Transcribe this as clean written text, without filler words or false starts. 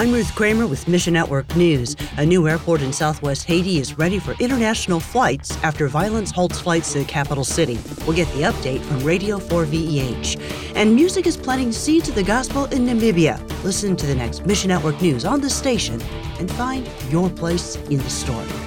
I'm Ruth Kramer with Mission Network News. A new airport in southwest Haiti is ready for international flights after violence halts flights to the capital city. We'll get the update from Radio 4 VEH. And music is planting seeds of the gospel in Namibia. Listen to the next Mission Network News on the station and find your place in the story.